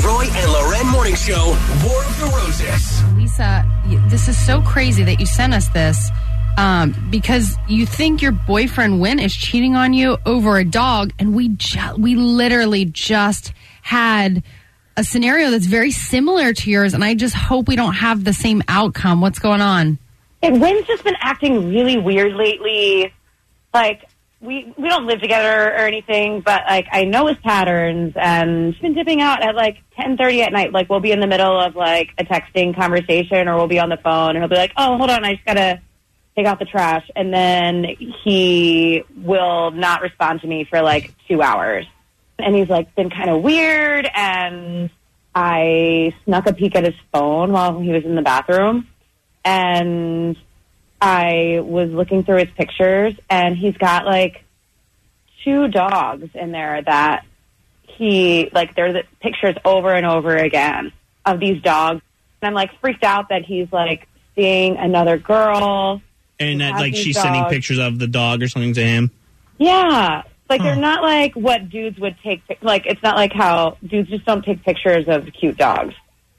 Roy and Loren Morning Show, War of the Roses. Lisa, this is so crazy that you sent us this because you think your boyfriend Win is cheating on you over a dog, and we literally just had a scenario that's very similar to yours, and I just hope we don't have the same outcome. What's going on? Wynn's just been acting really weird lately. Like, we don't live together or anything, but, like, I know his patterns, and he's been dipping out at, like, 10:30 at night. Like, we'll be in the middle of, like, a texting conversation, or we'll be on the phone, and he'll be like, oh, hold on, I just gotta take out the trash. And then he will not respond to me for, like, 2 hours. And he's, like, been kind of weird, and I snuck a peek at his phone while he was in the bathroom, and I was looking through his pictures, and he's got, like, 2 dogs in there that they're the pictures over and over again of these dogs. And I'm, like, freaked out that he's, like, seeing another girl. And that, like, she's sending pictures of the dog or something to him? Yeah. Like, they're not, like, what dudes would take. Like, it's not like how dudes just don't take pictures of cute dogs.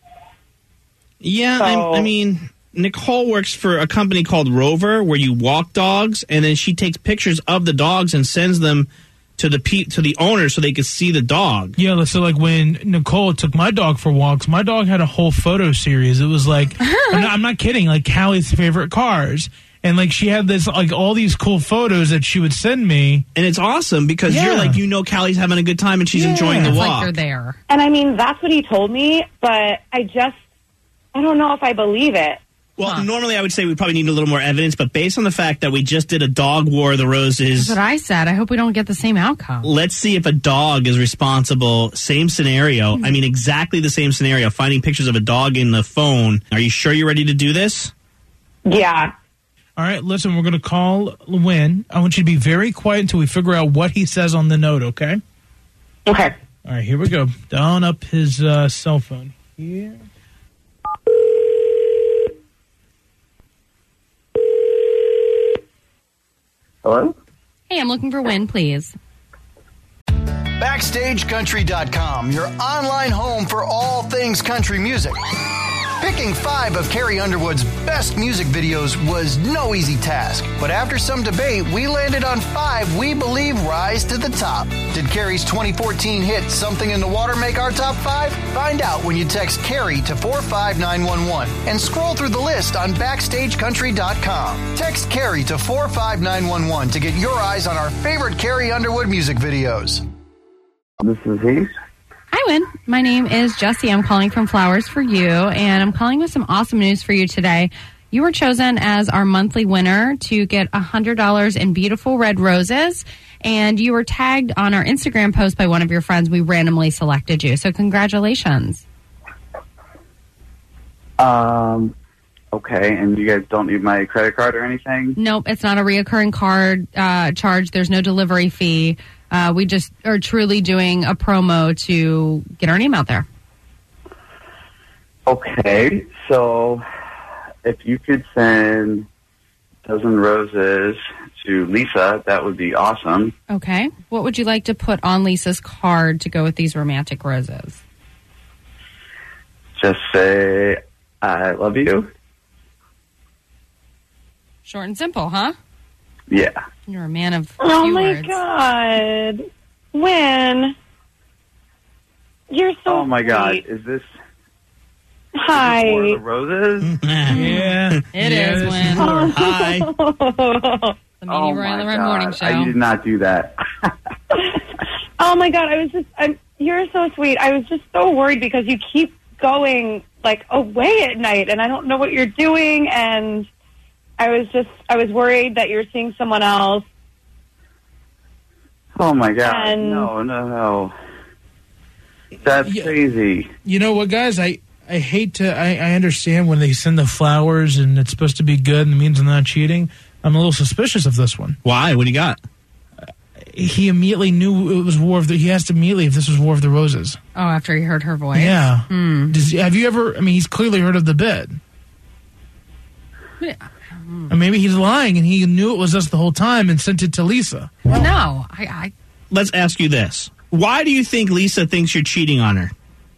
Yeah, So, I mean, Nicole works for a company called Rover, where you walk dogs, and then she takes pictures of the dogs and sends them to the owner so they can see the dog. Yeah, so like when Nicole took my dog for walks, my dog had a whole photo series. It was like, I'm not kidding, like Callie's favorite cars. And like she had this, like all these cool photos that she would send me. And it's awesome because you're like, Callie's having a good time and she's enjoying the walk. Like they're there. And I mean, that's what he told me, but I don't know if I believe it. Well, normally I would say we probably need a little more evidence, but based on the fact that we just did a dog War of the Roses. That's what I said. I hope we don't get the same outcome. Let's see if a dog is responsible. Same scenario. I mean, exactly the same scenario. Finding pictures of a dog in the phone. Are you sure you're ready to do this? Yeah. All right, listen, we're going to call Wynn. I want you to be very quiet until we figure out what he says on the note, okay? Okay. All right, here we go. Dialing up his cell phone here. Hello? Hey, I'm looking for Wynn, please. BackstageCountry.com, your online home for all things country music. Picking 5 of Carrie Underwood's best music videos was no easy task, but after some debate, we landed on 5 we believe rise to the top. Did Carrie's 2014 hit Something in the Water make our top 5? Find out when you text Carrie to 45911 and scroll through the list on BackstageCountry.com. Text Carrie to 45911 to get your eyes on our favorite Carrie Underwood music videos. This is he. Hi, Wynn. My name is Jessie. I'm calling from Flowers for You, and I'm calling with some awesome news for you today. You were chosen as our monthly winner to get $100 in beautiful red roses, and you were tagged on our Instagram post by one of your friends. We randomly selected you, so congratulations. Okay, and you guys don't need my credit card or anything? Nope, it's not a reoccurring card charge. There's no delivery fee. We just are truly doing a promo to get our name out there. Okay, so if you could send a dozen roses to Lisa, that would be awesome. Okay. What would you like to put on Lisa's card to go with these romantic roses? Just say, I love you. Short and simple, huh? Yeah. You're a man of Oh, few my words. God. Wynn. You're so Oh, my God. sweet. Is this Hi. War of the Roses? Yeah. It is, this Wynn. Hi. The Mini Oh, Roy on the my Red Morning God. Show. I did not do that. Oh, my God. You're so sweet. I was just so worried because you keep going, like, away at night, and I don't know what you're doing, and I was worried that you're seeing someone else. Oh, my God. And- No. That's crazy. You know what, guys? I hate to... I understand when they send the flowers and it's supposed to be good and it means I'm not cheating. I'm a little suspicious of this one. Why? What do you got? He immediately knew it was War of the... He asked immediately if this was War of the Roses. Oh, after he heard her voice? Yeah. Have you ever... I mean, he's clearly heard of the bit. Yeah. Or maybe he's lying and he knew it was us the whole time and sent it to Lisa. Well, no. I Let's ask you this. Why do you think Lisa thinks you're cheating on her?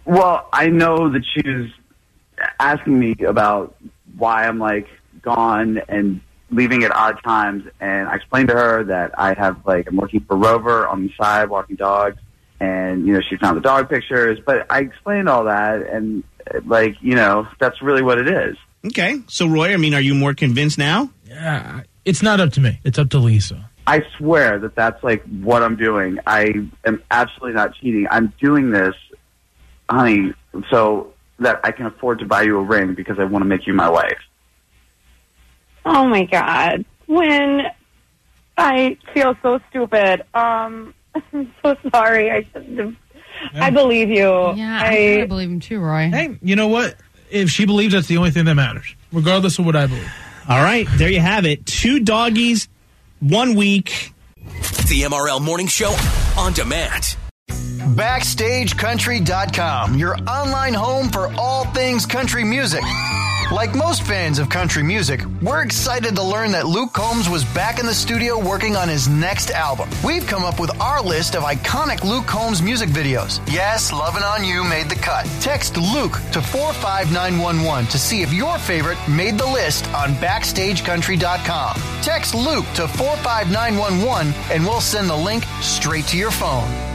Well, I know that she was asking me about why I'm like gone and leaving at odd times, and I explained to her that I'm working for Rover on the side, walking dogs, and she found the dog pictures. But I explained all that, and that's really what it is. Okay, so Roy, I mean, are you more convinced now? Yeah, it's not up to me. It's up to Lisa. I swear that's what I'm doing. I am absolutely not cheating. I'm doing this, honey, so that I can afford to buy you a ring because I want to make you my wife. Oh my God. When I feel so stupid. I'm so sorry. I believe you. Yeah, I believe him too, Roy. Hey, you know what? If she believes, that's the only thing that matters, regardless of what I believe. All right, there you have it. 2 doggies, 1 week. The MRL Morning Show on demand. BackstageCountry.com, your online home for all things country music. Like most fans of country music, we're excited to learn that Luke Combs was back in the studio working on his next album. We've come up with our list of iconic Luke Combs music videos. Yes, Lovin' On You made the cut. Text Luke to 45911 to see if your favorite made the list on BackstageCountry.com. Text Luke to 45911 and we'll send the link straight to your phone.